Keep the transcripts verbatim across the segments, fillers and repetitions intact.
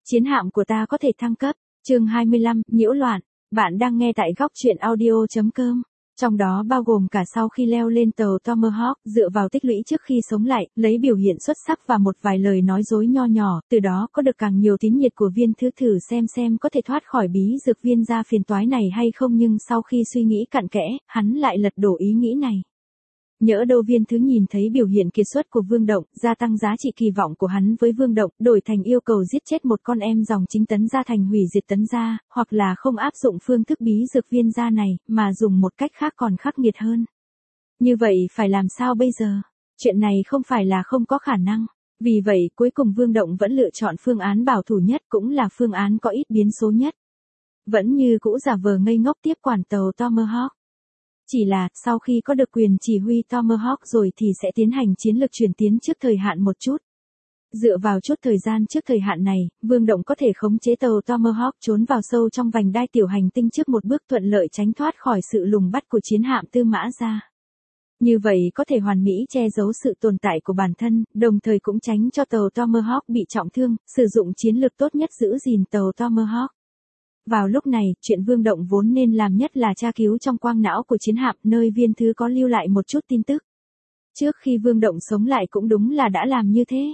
Chiến hạm của ta có thể thăng cấp. Chương hai mươi lăm, nhiễu loạn. Bạn đang nghe tại góc truyện audio.com. Trong đó bao gồm cả sau khi leo lên tàu Tomahawk, dựa vào tích lũy trước khi sống lại, lấy biểu hiện xuất sắc và một vài lời nói dối nho nhỏ, từ đó có được càng nhiều tín nhiệt của viên thứ thử xem xem có thể thoát khỏi bí dược viên gia phiền toái này hay không, nhưng sau khi suy nghĩ cặn kẽ, hắn lại lật đổ ý nghĩ này. Nhỡ đâu viên thứ nhìn thấy biểu hiện kiệt xuất của Vương Động, gia tăng giá trị kỳ vọng của hắn với Vương Động, đổi thành yêu cầu giết chết một con em dòng chính Tấn gia thành hủy diệt Tấn gia, hoặc là không áp dụng phương thức bí dược viên gia này, mà dùng một cách khác còn khắc nghiệt hơn. Như vậy phải làm sao bây giờ? Chuyện này không phải là không có khả năng. Vì vậy, cuối cùng Vương Động vẫn lựa chọn phương án bảo thủ nhất, cũng là phương án có ít biến số nhất. Vẫn như cũ giả vờ ngây ngốc tiếp quản tàu Tomahawk. Chỉ là, sau khi có được quyền chỉ huy Tomahawk rồi thì sẽ tiến hành chiến lược chuyển tiến trước thời hạn một chút. Dựa vào chút thời gian trước thời hạn này, Vương Động có thể khống chế tàu Tomahawk trốn vào sâu trong vành đai tiểu hành tinh trước một bước thuận lợi tránh thoát khỏi sự lùng bắt của chiến hạm Tư Mã Gia. Như vậy có thể hoàn mỹ che giấu sự tồn tại của bản thân, đồng thời cũng tránh cho tàu Tomahawk bị trọng thương, sử dụng chiến lược tốt nhất giữ gìn tàu Tomahawk. Vào lúc này, chuyện Vương Động vốn nên làm nhất là tra cứu trong quang não của chiến hạm, nơi viên thứ có lưu lại một chút tin tức. Trước khi Vương Động sống lại cũng đúng là đã làm như thế.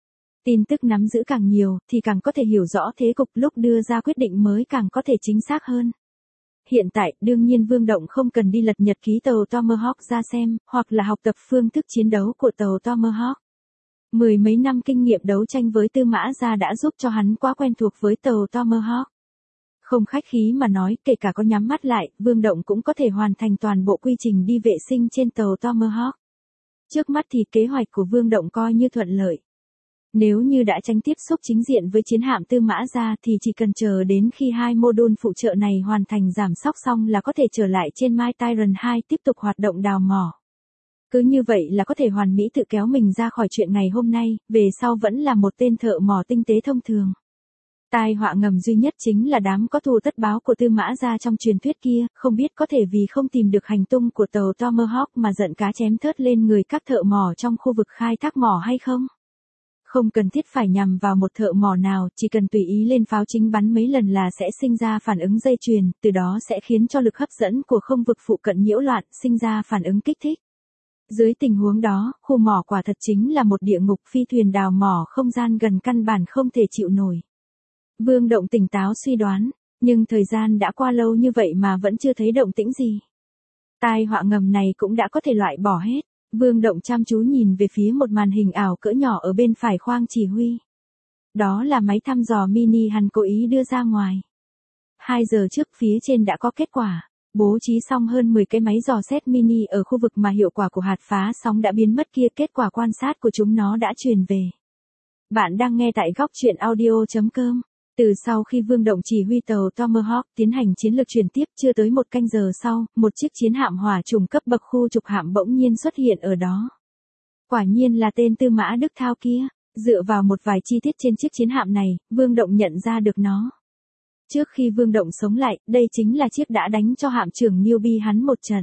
Tin tức nắm giữ càng nhiều, thì càng có thể hiểu rõ thế cục, lúc đưa ra quyết định mới càng có thể chính xác hơn. Hiện tại, đương nhiên Vương Động không cần đi lật nhật ký tàu Tomahawk ra xem, hoặc là học tập phương thức chiến đấu của tàu Tomahawk. Mười mấy năm kinh nghiệm đấu tranh với Tư Mã Gia đã giúp cho hắn quá quen thuộc với tàu Tomahawk. Không khách khí mà nói, kể cả có nhắm mắt lại, Vương Động cũng có thể hoàn thành toàn bộ quy trình đi vệ sinh trên tàu Tomahawk. Trước mắt thì kế hoạch của Vương Động coi như thuận lợi. Nếu như đã tránh tiếp xúc chính diện với chiến hạm Tư Mã Gia thì chỉ cần chờ đến khi hai mô đun phụ trợ này hoàn thành giảm sóc xong là có thể trở lại trên My Tyrant hai tiếp tục hoạt động đào mỏ. Cứ như vậy là có thể hoàn mỹ tự kéo mình ra khỏi chuyện ngày hôm nay, về sau vẫn là một tên thợ mỏ tinh tế thông thường. Tai họa ngầm duy nhất chính là đám có thù tất báo của Tư Mã Gia trong truyền thuyết kia, không biết có thể vì không tìm được hành tung của tàu Tomahawk mà giận cá chém thớt lên người các thợ mỏ trong khu vực khai thác mỏ hay không? Không cần thiết phải nhằm vào một thợ mỏ nào, chỉ cần tùy ý lên pháo chính bắn mấy lần là sẽ sinh ra phản ứng dây chuyền, từ đó sẽ khiến cho lực hấp dẫn của không vực phụ cận nhiễu loạn, sinh ra phản ứng kích thích. Dưới tình huống đó, khu mỏ quả thật chính là một địa ngục, phi thuyền đào mỏ không gian gần căn bản không thể chịu nổi. Vương Động tỉnh táo suy đoán, nhưng thời gian đã qua lâu như vậy mà vẫn chưa thấy động tĩnh gì. Tai họa ngầm này cũng đã có thể loại bỏ hết. Vương Động chăm chú nhìn về phía một màn hình ảo cỡ nhỏ ở bên phải khoang chỉ huy. Đó là máy thăm dò mini hắn cố ý đưa ra ngoài. Hai giờ trước phía trên đã có kết quả. Bố trí xong hơn mười cái máy dò xét mini ở khu vực mà hiệu quả của hạt phá sóng đã biến mất kia, kết quả quan sát của chúng nó đã truyền về. Bạn đang nghe tại góc truyện audio.com. Từ sau khi Vương Động chỉ huy tàu Tomahawk tiến hành chiến lược chuyển tiếp, chưa tới một canh giờ sau, một chiếc chiến hạm hỏa trùng cấp bậc khu trục hạm bỗng nhiên xuất hiện ở đó. Quả nhiên là tên Tư Mã Đức Thao kia. Dựa vào một vài chi tiết trên chiếc chiến hạm này, Vương Động nhận ra được nó. Trước khi Vương Động sống lại, đây chính là chiếc đã đánh cho hạm trưởng Newbie hắn một trận.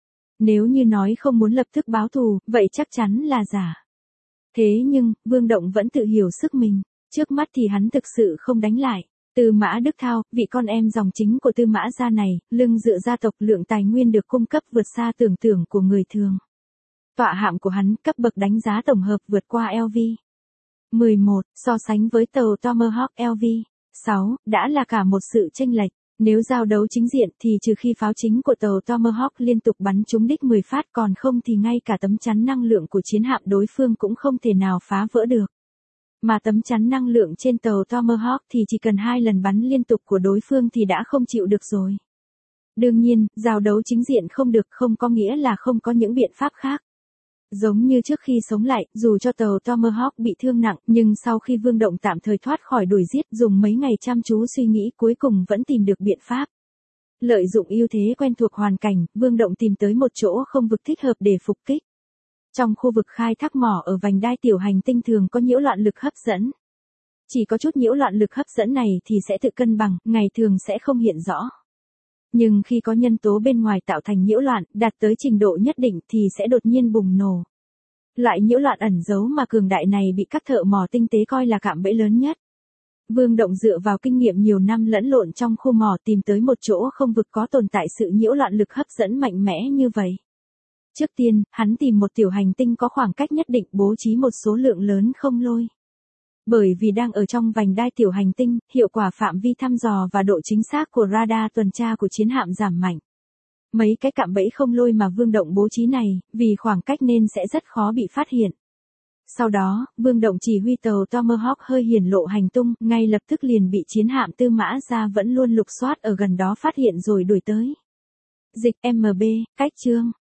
Nếu như nói không muốn lập tức báo thù, vậy chắc chắn là giả. Thế nhưng, Vương Động vẫn tự hiểu sức mình. Trước mắt thì hắn thực sự không đánh lại. Tư Mã Đức Thao, vị con em dòng chính của Tư Mã Gia này, lưng dựa gia tộc, lượng tài nguyên được cung cấp vượt xa tưởng tượng của người thường. Tọa hạm của hắn cấp bậc đánh giá tổng hợp vượt qua L V mười một, so sánh với tàu Tomahawk L V sáu, đã là cả một sự chênh lệch. Nếu giao đấu chính diện thì trừ khi pháo chính của tàu Tomahawk liên tục bắn trúng đích mười phát, còn không thì ngay cả tấm chắn năng lượng của chiến hạm đối phương cũng không thể nào phá vỡ được. Mà tấm chắn năng lượng trên tàu Tomahawk thì chỉ cần hai lần bắn liên tục của đối phương thì đã không chịu được rồi. Đương nhiên, giao đấu chính diện không được không có nghĩa là không có những biện pháp khác. Giống như trước khi sống lại, dù cho tàu Tomahawk bị thương nặng, nhưng sau khi Vương Động tạm thời thoát khỏi đuổi giết, dùng mấy ngày chăm chú suy nghĩ cuối cùng vẫn tìm được biện pháp. Lợi dụng ưu thế quen thuộc hoàn cảnh, Vương Động tìm tới một chỗ không vực thích hợp để phục kích. Trong khu vực khai thác mỏ ở vành đai tiểu hành tinh thường có nhiễu loạn lực hấp dẫn. Chỉ có chút nhiễu loạn lực hấp dẫn này thì sẽ tự cân bằng, ngày thường sẽ không hiện rõ. Nhưng khi có nhân tố bên ngoài tạo thành nhiễu loạn, đạt tới trình độ nhất định thì sẽ đột nhiên bùng nổ. Loại nhiễu loạn ẩn giấu mà cường đại này bị các thợ mỏ tinh tế coi là cạm bẫy lớn nhất. Vương Động dựa vào kinh nghiệm nhiều năm lẫn lộn trong khu mỏ tìm tới một chỗ không vực có tồn tại sự nhiễu loạn lực hấp dẫn mạnh mẽ như vậy. Trước tiên, hắn tìm một tiểu hành tinh có khoảng cách nhất định bố trí một số lượng lớn không lôi. Bởi vì đang ở trong vành đai tiểu hành tinh, hiệu quả phạm vi thăm dò và độ chính xác của radar tuần tra của chiến hạm giảm mạnh. Mấy cái cạm bẫy không lôi mà Vương Động bố trí này, vì khoảng cách nên sẽ rất khó bị phát hiện. Sau đó, Vương Động chỉ huy tàu Tomahawk hơi hiển lộ hành tung, ngay lập tức liền bị chiến hạm Tư Mã Gia vẫn luôn lục soát ở gần đó phát hiện rồi đuổi tới. Dịch em bê, cách chương.